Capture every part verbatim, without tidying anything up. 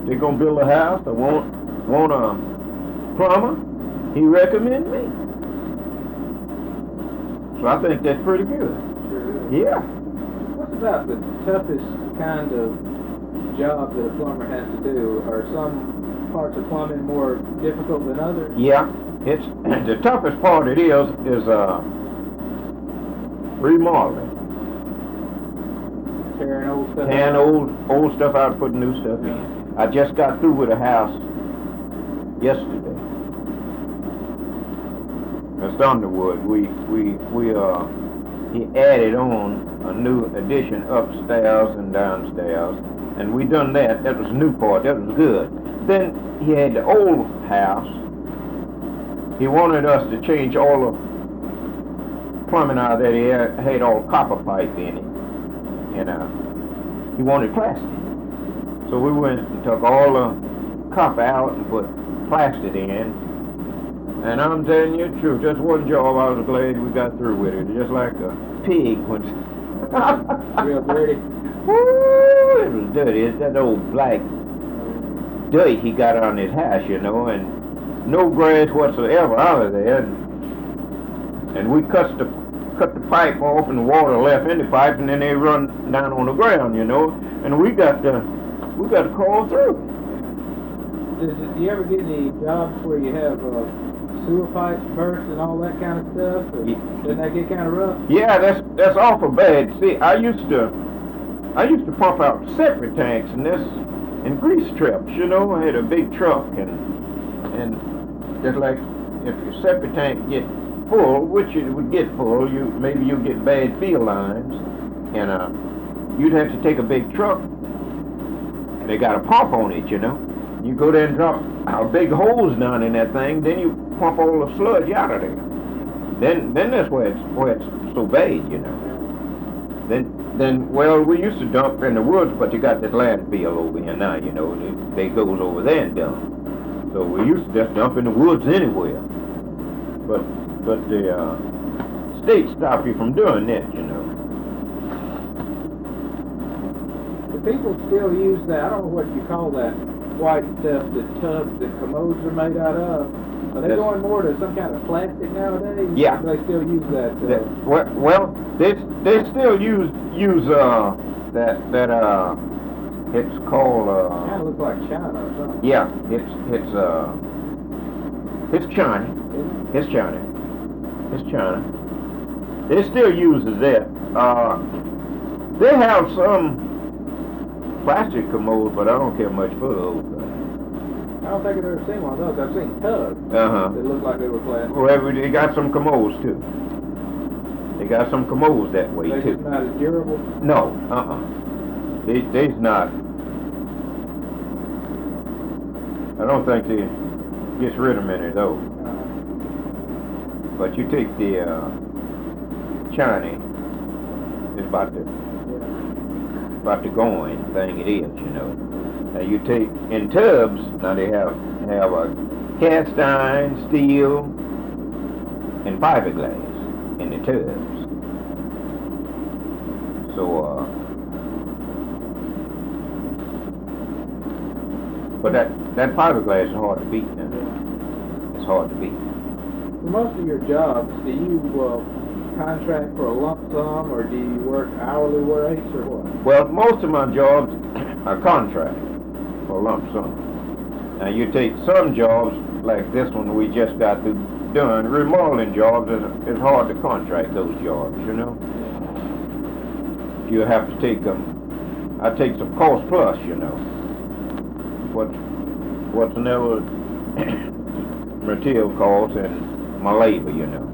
they're gonna build a house, they want want a plumber, he recommend me. So I think that's pretty good. Sure is. Yeah. What's about the toughest kind of job that a plumber has to do? Are some parts of plumbing more difficult than others? Yeah. It's the toughest part it is is uh remodeling. Tearing old stuff Tearing out? old old stuff out, putting new stuff in. I just got through with a house yesterday. That's Underwood. We we we uh he added on a new addition upstairs and downstairs, and we done that. That was the new part. That was good. Then he had the old house. He wanted us to change all the plumbing out that he had, had all copper pipe in it, and uh, he wanted plastic. So we went and took all the copper out and put plastic in. And I'm telling you the truth, just one job, I was glad we got through with it. Just like a pig when Real dirty. Woo, it was dirty. It's that old black dirt he got on his house, you know, and no grass whatsoever out of there. And, and we cut the cut the pipe off, and the water left in the pipe, and then they run down on the ground, you know. And we got to we got to crawl through. Does it, do you ever get any jobs where you have uh, sewer pipes burst and all that kind of stuff? Or Yeah. doesn't that get kind of rough? Yeah, that's that's awful bad. See, I used to I used to pump out septic tanks and this and grease traps, you know. I had a big truck, and and just like if your septic tank get full, which it would get full, you maybe you get bad field lines, and uh, you'd have to take a big truck. And they got a pump on it, you know. You go there and drop a big hose down in that thing, then you pump all the sludge out of there. Then then that's where it's where it's so bad, you know. Then then well, we used to dump in the woods, but you got that landfill over here now, you know. They, they goes over there and dump. So we used to just dump in the woods anywhere. But but the uh, state stopped you from doing that, you know. Do people still use that? I don't know what you call that white stuff that tubs that commodes are made out of. Are they That's- going more to some kind of plastic nowadays? Yeah. Or do they still use that? Uh, That, well, well, they they still use use uh that that uh it's called kind uh of looks like China or something. yeah it's it's uh it's China it's China it's China. They still uses that. Uh, they have some plastic commodes, but I don't care much for those. I don't think I've ever seen one of those. I've seen tubs Uh huh. that look like they were plastic. Well, they got some commodes too. They got some commodes that way They're too. just not as durable. No, uh-uh. They, they's not. I don't think they gets rid of many of those. Uh, But you take the uh, Chinese, it's about the yeah. about the going thing it is, you know. Now you take in tubs. Now they have have a cast iron, steel, and fiberglass in the tubs. So uh, but that that fiberglass is hard to beat now. It's hard to beat. For most of your jobs, do you uh, contract for a lump sum, or do you work hourly rates, or what? Well, most of my jobs are contract or lump sum. Now you take some jobs like this one we just got through doing, remodeling jobs, and it's hard to contract those jobs, you know. You have to take them. I take some cost plus, you know. What what's never material costs and my labor, you know.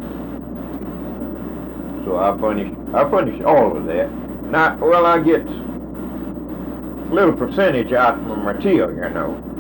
So I furnish I furnish all of that. Now, well, I get a little percentage out from material, you know.